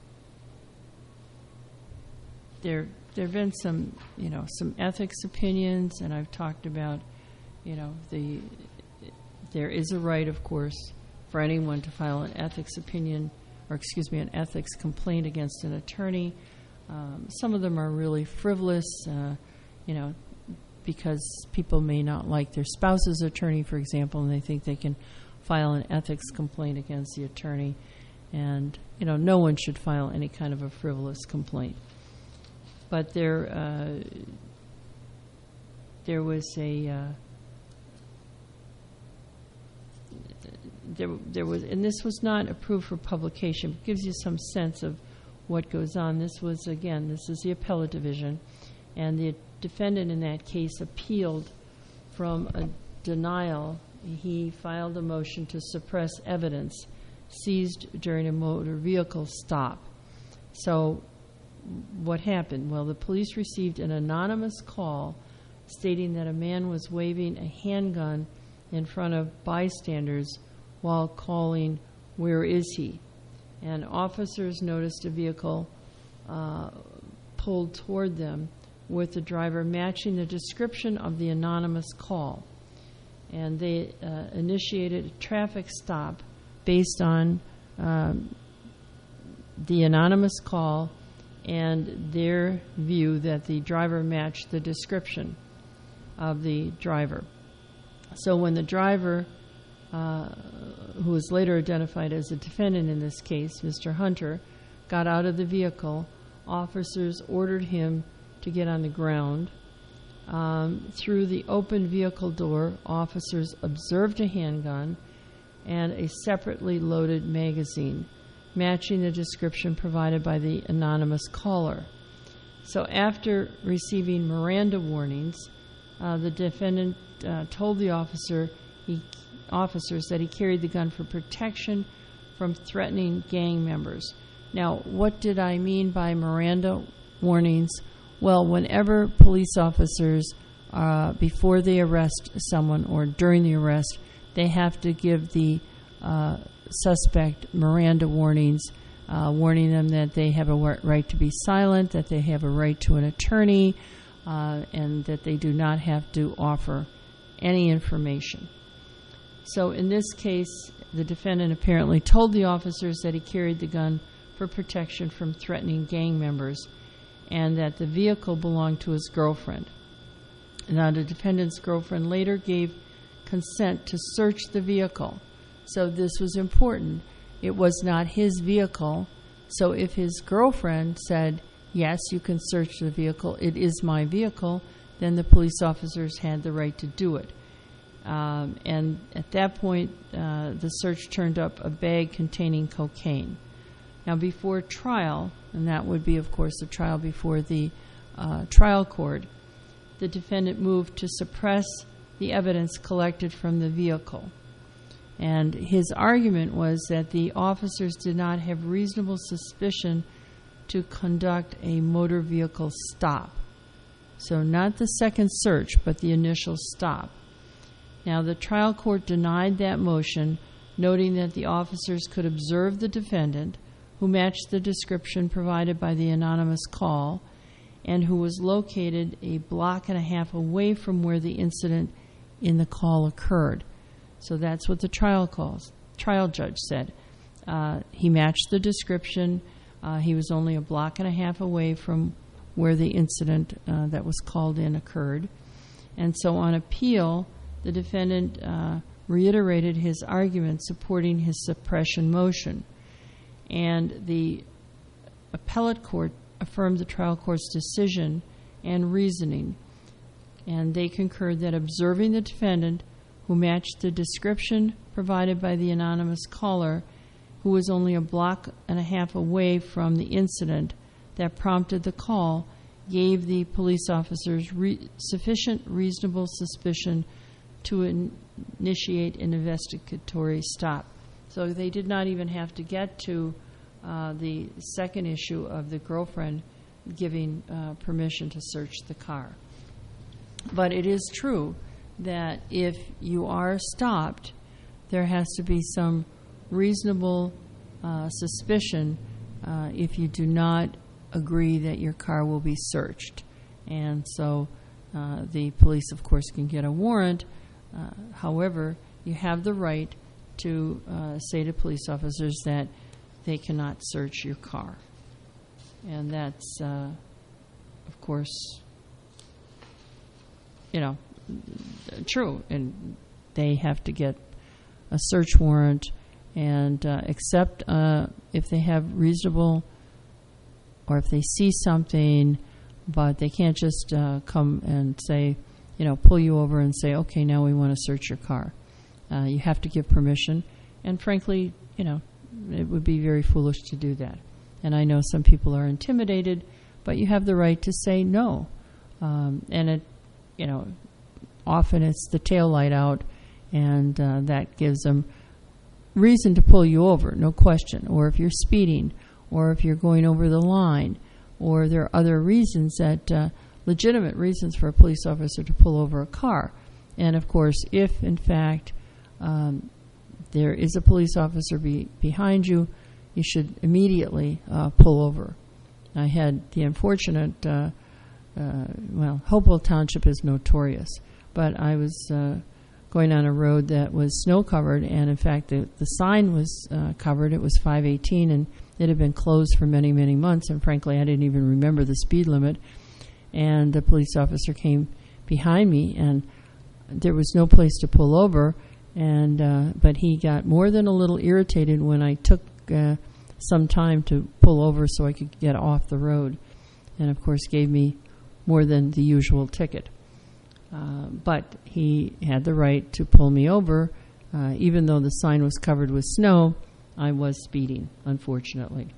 there there have been some, you know, some ethics opinions, and I've talked about, you know, the there is a right, of course, for anyone to file an ethics opinion, or excuse me, an ethics complaint against an attorney. Um, some of them are really frivolous, uh, you know, because people may not like their spouse's attorney, for example, and they think they can file an ethics complaint against the attorney. And, you know, no one should file any kind of a frivolous complaint. But there, uh, there was a, uh, there, there was, and this was not approved for publication. It gives you some sense of what goes on. This was, again, this is the appellate division, and the defendant in that case appealed from a denial. He filed a motion to suppress evidence seized during a motor vehicle stop. So what happened? Well, the police received an anonymous call stating that a man was waving a handgun in front of bystanders while calling, "Where is he?" And officers noticed a vehicle uh, pulled toward them with the driver matching the description of the anonymous call. And they uh, initiated a traffic stop based on um, the anonymous call and their view that the driver matched the description of the driver. So when the driver, uh, who was later identified as the defendant in this case, Mister Hunter, got out of the vehicle, officers ordered him to get on the ground. Um, through the open vehicle door, officers observed a handgun and a separately loaded magazine, matching the description provided by the anonymous caller. So after receiving Miranda warnings, uh, the defendant uh, told the officer he, officers that he carried the gun for protection from threatening gang members. Now, what did I mean by Miranda warnings? Well, whenever police officers, uh, before they arrest someone or during the arrest, they have to give the uh, suspect Miranda warnings, uh, warning them that they have a right to be silent, that they have a right to an attorney, uh, and that they do not have to offer any information. So in this case, the defendant apparently told the officers that he carried the gun for protection from threatening gang members and that the vehicle belonged to his girlfriend. Now, the defendant's girlfriend later gave consent to search the vehicle. So this was important. It was not his vehicle. So if his girlfriend said, yes, you can search the vehicle, it is my vehicle, then the police officers had the right to do it. Um, and at that point, uh, the search turned up a bag containing cocaine. Now, before trial, and that would be, of course, the trial before the uh, trial court, the defendant moved to suppress the evidence collected from the vehicle. And his argument was that the officers did not have reasonable suspicion to conduct a motor vehicle stop. So not the second search, but the initial stop. Now, the trial court denied that motion, noting that the officers could observe the defendant, who matched the description provided by the anonymous call, and who was located a block and a half away from where the incident in the call occurred. So that's what the trial calls, trial judge said. Uh, he matched the description. Uh, he was only a block and a half away from where the incident uh, that was called in occurred. And so on appeal, the defendant uh, reiterated his argument supporting his suppression motion. And the appellate court affirmed the trial court's decision and reasoning. And they concurred that observing the defendant, who matched the description provided by the anonymous caller, who was only a block and a half away from the incident that prompted the call, gave the police officers re- sufficient reasonable suspicion to in- initiate an investigatory stop. So they did not even have to get to uh, the second issue of the girlfriend giving uh, permission to search the car. But it is true that if you are stopped, there has to be some reasonable uh, suspicion uh, if you do not agree that your car will be searched. And so uh, the police, of course, can get a warrant. Uh, however, you have the right to uh, say to police officers that they cannot search your car. And that's, uh, of course, you know, true. And they have to get a search warrant and uh, except uh, if they have reasonable or if they see something, but they can't just uh, come and say, you know, pull you over and say, okay, now we want to search your car. Uh, you have to give permission. And frankly, you know, it would be very foolish to do that. And I know some people are intimidated, but you have the right to say no. Um, and it, you know, often it's the tail light out, and uh, that gives them reason to pull you over, no question. Or if you're speeding, or if you're going over the line, or there are other reasons that, uh, legitimate reasons for a police officer to pull over a car. And of course, if in fact um, there is a police officer be, behind you, you should immediately uh, pull over. I had the unfortunate, uh, uh, well, Hopewell Township is notorious, but I was uh, going on a road that was snow covered, and in fact the, the sign was uh, covered. It was five eighteen, and it had been closed for many, many months, and frankly I didn't even remember the speed limit. And the police officer came behind me, and there was no place to pull over, and uh, but he got more than a little irritated when I took uh, some time to pull over so I could get off the road, and of course gave me more than the usual ticket. Uh, but he had the right to pull me over. Uh, even though the sign was covered with snow, I was speeding, unfortunately.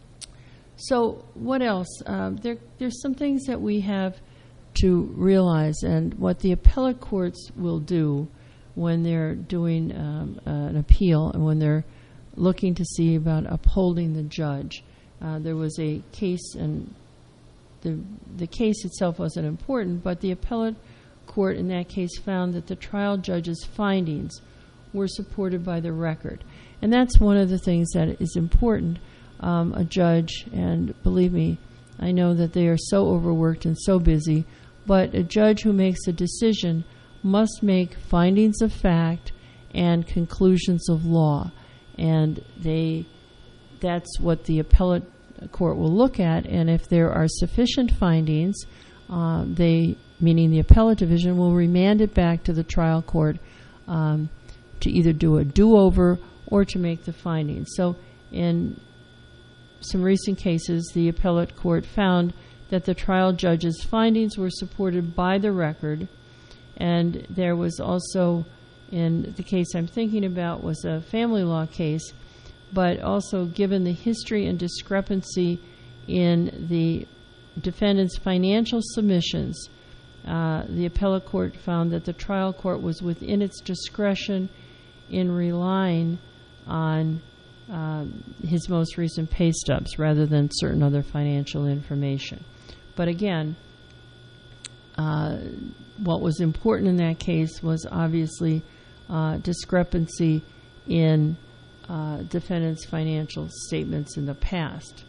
So what else? Uh, there, there's some things that we have to realize, and what the appellate courts will do when they're doing um, uh, an appeal and when they're looking to see about upholding the judge. Uh, there was a case, and the the case itself wasn't important, but the appellate court in that case found that the trial judge's findings were supported by the record. And that's one of the things that is important. Um, a judge, and believe me, I know that they are so overworked and so busy, but a judge who makes a decision must make findings of fact and conclusions of law. And they that's what the appellate court will look at, and if there are sufficient findings, uh, they, meaning the appellate division, will remand it back to the trial court um, to either do a do-over or to make the findings. So in some recent cases, the appellate court found that the trial judge's findings were supported by the record, and there was also, in the case I'm thinking about, was a family law case, but also given the history and discrepancy in the defendant's financial submissions, uh, the appellate court found that the trial court was within its discretion in relying on um, his most recent pay stubs rather than certain other financial information. But again, uh, what was important in that case was obviously uh, discrepancy in uh, defendant's financial statements in the past.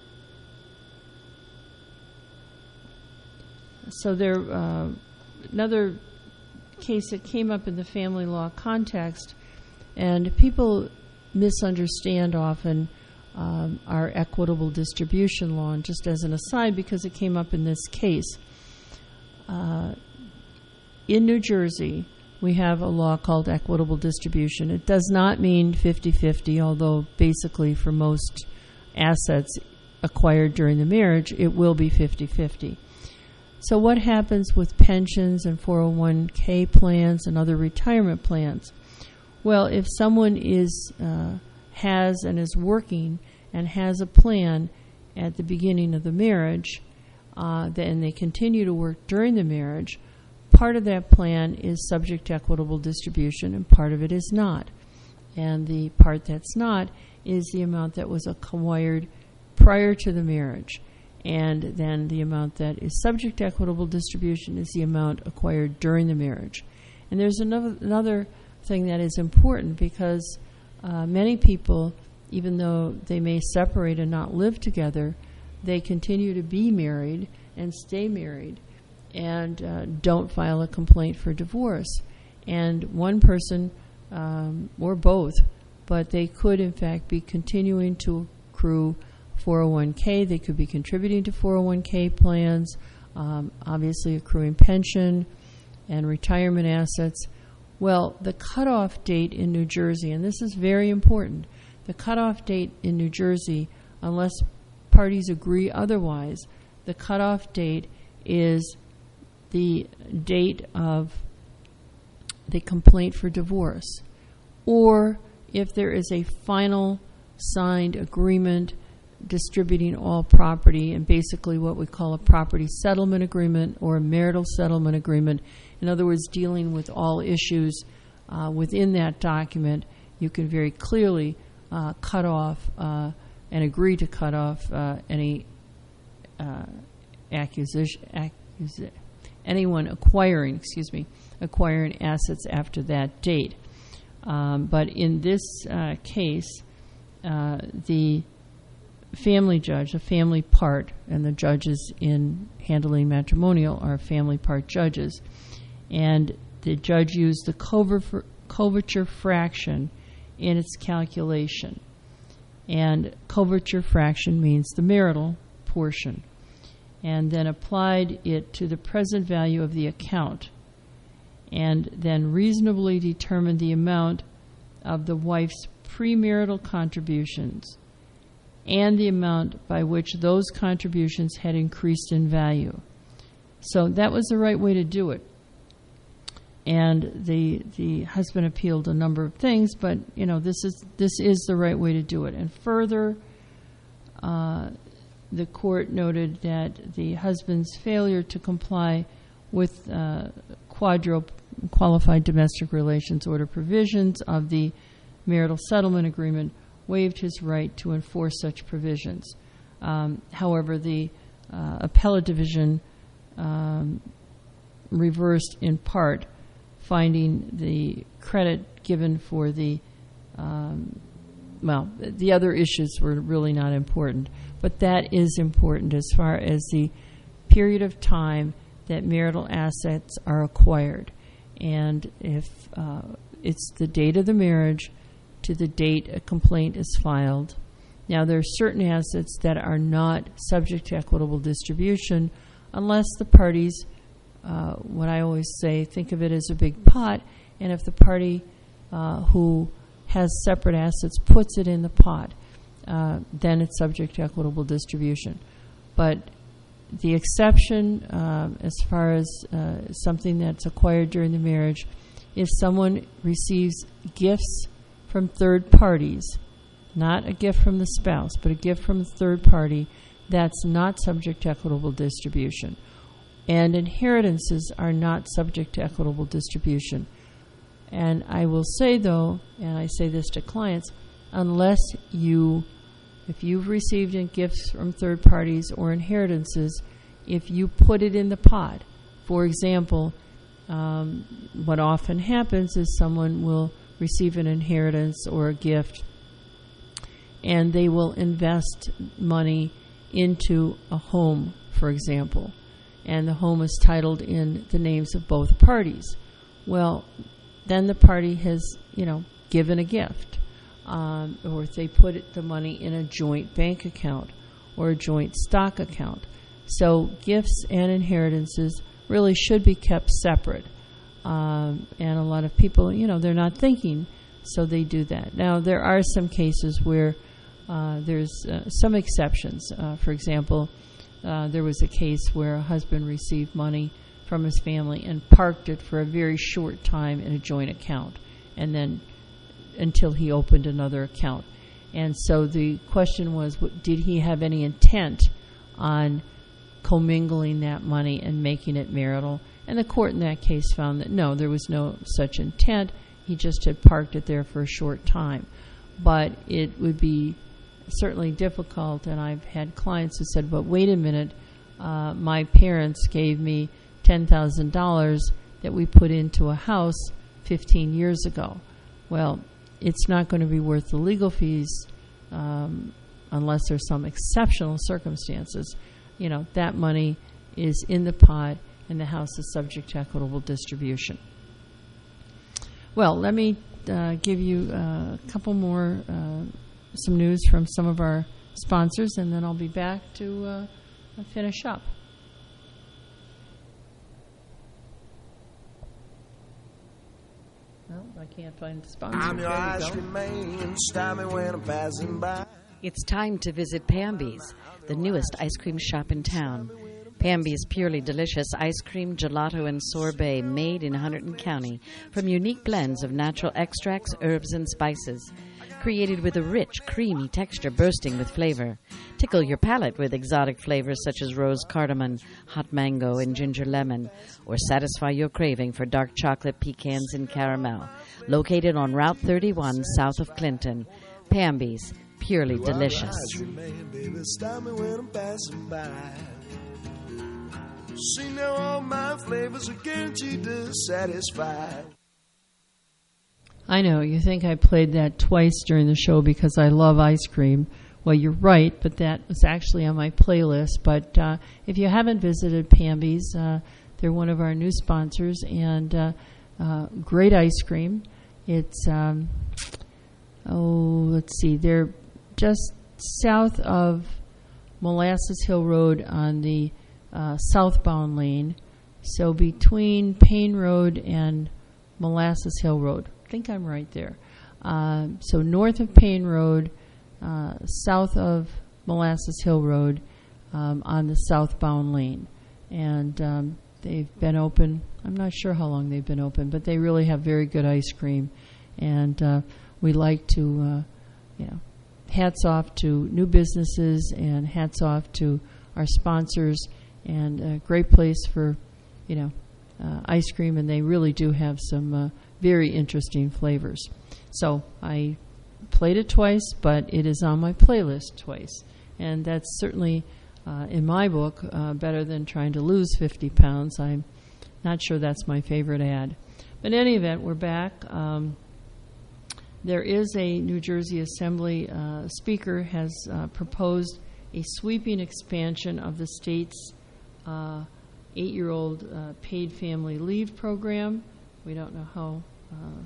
So there, uh, another case that came up in the family law context, and people misunderstand often um, our equitable distribution law. And just as an aside, because it came up in this case, uh, in New Jersey, we have a law called equitable distribution. It does not mean fifty-fifty, although basically for most assets acquired during the marriage, it will be fifty-fifty. So what happens with pensions and four oh one k plans and other retirement plans? Well, if someone is uh, has and is working and has a plan at the beginning of the marriage, uh, then they continue to work during the marriage, part of that plan is subject to equitable distribution and part of it is not. And the part that's not is the amount that was acquired prior to the marriage. And then the amount that is subject to equitable distribution is the amount acquired during the marriage. And there's another another thing that is important, because uh, many people, even though they may separate and not live together, they continue to be married and stay married and uh, don't file a complaint for divorce. And one person, um, or both, but they could in fact be continuing to accrue four oh one k. They could be contributing to four oh one k plans, um, obviously accruing pension and retirement assets. Well, the cutoff date in New Jersey, and this is very important, the cutoff date in New Jersey, unless parties agree otherwise, the cutoff date is the date of the complaint for divorce, or if there is a final signed agreement distributing all property, and basically what we call a property settlement agreement or a marital settlement agreement. In other words, dealing with all issues uh, within that document, you can very clearly uh, cut off uh, and agree to cut off uh, any uh, accusation, accusi- anyone acquiring, excuse me, acquiring assets after that date. Um, but in this uh, case, uh, the family judge, the family part, and the judges in handling matrimonial are family part judges. And the judge used the coverture fraction in its calculation. And coverture fraction means the marital portion. And then applied it to the present value of the account. And then reasonably determined the amount of the wife's premarital contributions and the amount by which those contributions had increased in value. So that was the right way to do it. And the the husband appealed a number of things, but you know this is this is the right way to do it. And further, uh, the court noted that the husband's failure to comply with uh, quadro qualified domestic relations order provisions of the marital settlement agreement waived his right to enforce such provisions. Um, however, the uh, appellate division um, reversed in part, finding the credit given for the, um, well, the other issues were really not important. But that is important as far as the period of time that marital assets are acquired. And if uh, it's the date of the marriage to the date a complaint is filed. Now, there are certain assets that are not subject to equitable distribution unless the parties, uh, what I always say, think of it as a big pot, and if the party uh, who has separate assets puts it in the pot, uh, then it's subject to equitable distribution. But the exception, uh, as far as uh, something that's acquired during the marriage, if someone receives gifts from third parties, not a gift from the spouse, but a gift from a third party, that's not subject to equitable distribution. And inheritances are not subject to equitable distribution. And I will say, though, and I say this to clients, unless you, if you've received gifts from third parties or inheritances, if you put it in the pot, for example, um, what often happens is someone will receive an inheritance or a gift, and they will invest money into a home, for example, and the home is titled in the names of both parties. Well, then the party has, you know, given a gift, um, or if they put it, the money in a joint bank account or a joint stock account. So gifts and inheritances really should be kept separate. Um, and a lot of people, you know, they're not thinking, so they do that. Now, there are some cases where uh, there's uh, some exceptions. Uh, for example, uh, there was a case where a husband received money from his family and parked it for a very short time in a joint account, and then until he opened another account. And so the question was, did he have any intent on commingling that money and making it marital? And the court in that case found that no, there was no such intent. He just had parked it there for a short time. But it would be certainly difficult, and I've had clients who said, but wait a minute, uh, my parents gave me ten thousand dollars that we put into a house fifteen years ago. Well, it's not going to be worth the legal fees um, unless there's some exceptional circumstances. You know, that money is in the pot, and the house is subject to equitable distribution. Well, let me uh, give you uh, a couple more, uh, some news from some of our sponsors, and then I'll be back to uh, finish up. Well, I can't find the sponsor. I'm your ice cream man, stop me when I'm passing by. It's time to visit Pamby's, the newest ice cream shop in town. Pamby's purely delicious ice cream, gelato, and sorbet made in Hunterdon County from unique blends of natural extracts, herbs, and spices. Created with a rich, creamy texture bursting with flavor. Tickle your palate with exotic flavors such as rose cardamom, hot mango, and ginger lemon. Or satisfy your craving for dark chocolate, pecans, and caramel. Located on Route thirty-one south of Clinton. Pamby's, purely delicious. See now all my flavors are guaranteed to satisfy. I know, you think I played that twice during the show because I love ice cream. Well, you're right, but that was actually on my playlist. But uh, if you haven't visited Pamby's, uh, they're one of our new sponsors, and uh, uh, great ice cream. It's, um, oh, let's see, they're just south of Molasses Hill Road on the Uh, southbound lane, so between Payne Road and Molasses Hill Road. I think I'm right there. Uh, so north of Payne Road, uh, south of Molasses Hill Road, um, on the southbound lane. And um, they've been open, I'm not sure how long they've been open, but they really have very good ice cream. And uh, we like to, uh, you know, hats off to new businesses and hats off to our sponsors. And a great place for, you know, uh, ice cream, and they really do have some uh, very interesting flavors. So I played it twice, but it is on my playlist twice. And that's certainly, uh, in my book, uh, better than trying to lose fifty pounds. I'm not sure that's my favorite ad. But in any event, we're back. Um, there is a New Jersey Assembly uh, speaker has uh, proposed a sweeping expansion of the state's Uh, eight-year-old uh, paid family leave program. We don't know how, uh,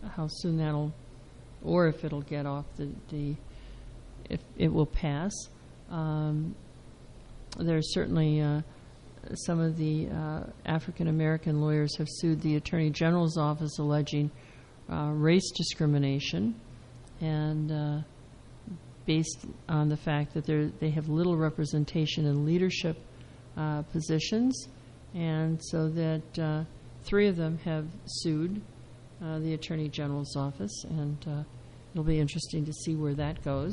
how soon that'll, or if it'll get off the, the if it will pass. Um, there's certainly uh, some of the uh, African American lawyers have sued the Attorney General's office alleging uh, race discrimination, and uh, based on the fact that they they have little representation in leadership uh, positions, and so that uh, three of them have sued uh, the Attorney General's office, and uh, it'll be interesting to see where that goes.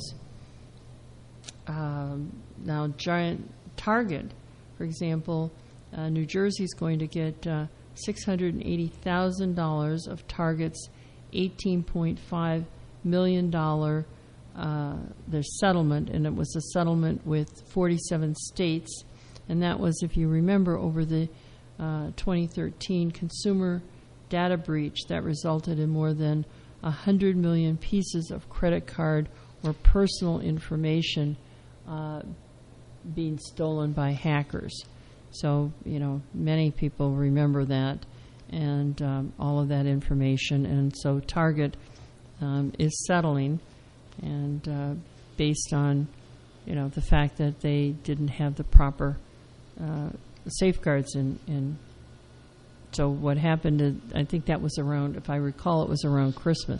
Um, now, Giant Target, for example, uh, New Jersey is going to get uh, six hundred eighty thousand dollars of Target's eighteen point five million dollars uh, their settlement, and it was a settlement with forty-seven states, and that was, if you remember, over the uh, twenty thirteen consumer data breach that resulted in more than one hundred million pieces of credit card or personal information uh, being stolen by hackers. So, you know, many people remember that and um, all of that information. And so Target um, is settling, and uh, based on, you know, the fact that they didn't have the proper uh, safeguards in, in. So what happened, is, I think that was around, if I recall, it was around Christmas.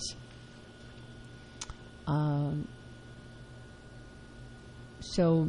Um, so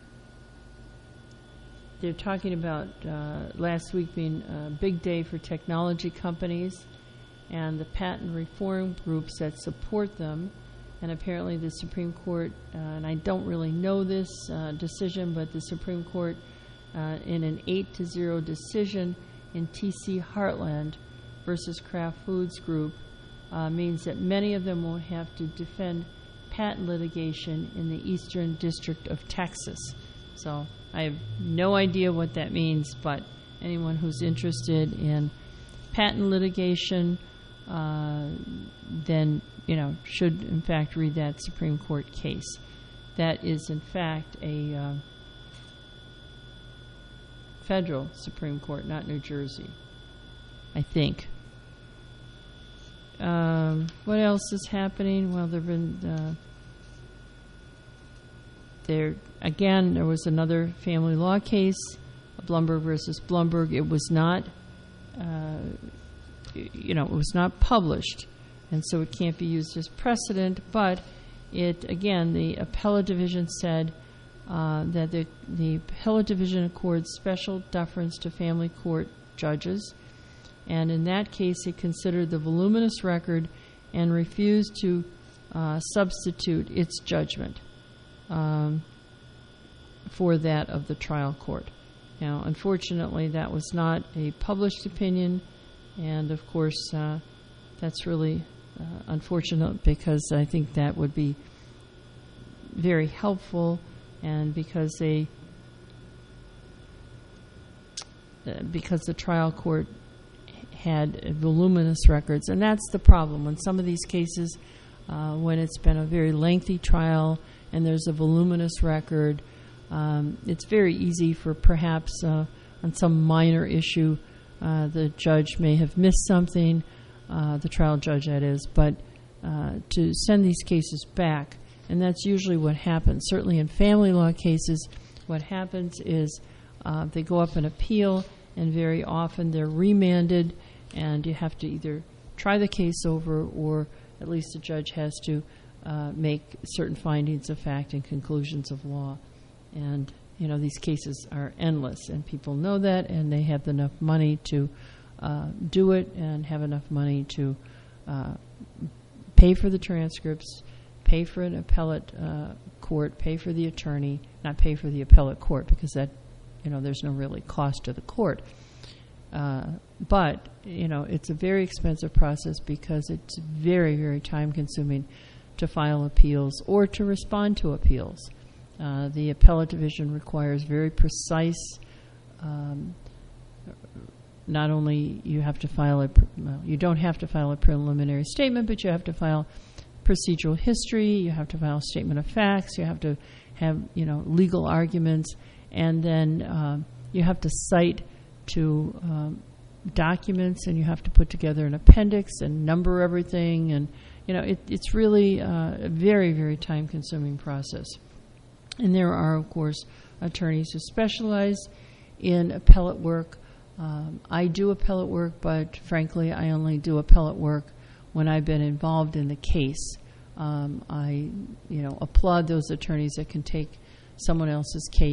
they're talking about uh, last week being a big day for technology companies and the patent reform groups that support them. And apparently the Supreme Court, uh, and I don't really know this uh, decision, but the Supreme Court, uh, in an eight to zero decision in T C Heartland versus Kraft Foods Group, uh, means that many of them will have to defend patent litigation in the Eastern District of Texas. So I have no idea what that means, but anyone who's interested in patent litigation, uh, then, you know, should in fact read that Supreme Court case. That is in fact a uh, federal Supreme Court, not New Jersey, I think. Um, what else is happening? Well, there have been uh, there again. There was another family law case, Blumberg versus Blumberg. It was not, uh, you know, it was not published, and so it can't be used as precedent. But it again, the appellate division said uh, that the the appellate division accords special deference to family court judges. And in that case, it considered the voluminous record and refused to uh, substitute its judgment um, for that of the trial court. Now, unfortunately, that was not a published opinion, and of course, uh, that's really uh, unfortunate, because I think that would be very helpful, and because they, uh, because the trial court had voluminous records. And that's the problem. When some of these cases, uh, when it's been a very lengthy trial and there's a voluminous record, um, it's very easy for perhaps uh, on some minor issue, uh, the judge may have missed something, uh, the trial judge that is, but uh, to send these cases back, and that's usually what happens. Certainly in family law cases, what happens is uh, they go up in appeal, and very often they're remanded, and you have to either try the case over, or at least the judge has to uh, make certain findings of fact and conclusions of law. And, you know, these cases are endless, and people know that, and they have enough money to uh, do it, and have enough money to uh, pay for the transcripts, pay for an appellate uh, court, pay for the attorney, not pay for the appellate court, because that, you know, there's no really cost to the court. Uh, but, you know, it's a very expensive process, because it's very, very time-consuming to file appeals or to respond to appeals. Uh, the appellate division requires very precise, um, not only you have to file a, well, you don't have to file a preliminary statement, but you have to file procedural history, you have to file a statement of facts, you have to have, you know, legal arguments, and then uh, you have to cite to um, documents, and you have to put together an appendix and number everything, and you know it, it's really uh, a very, very time-consuming process. And there are, of course, attorneys who specialize in appellate work. Um, I do appellate work, but frankly, I only do appellate work when I've been involved in the case. Um, I, you know, applaud those attorneys that can take someone else's case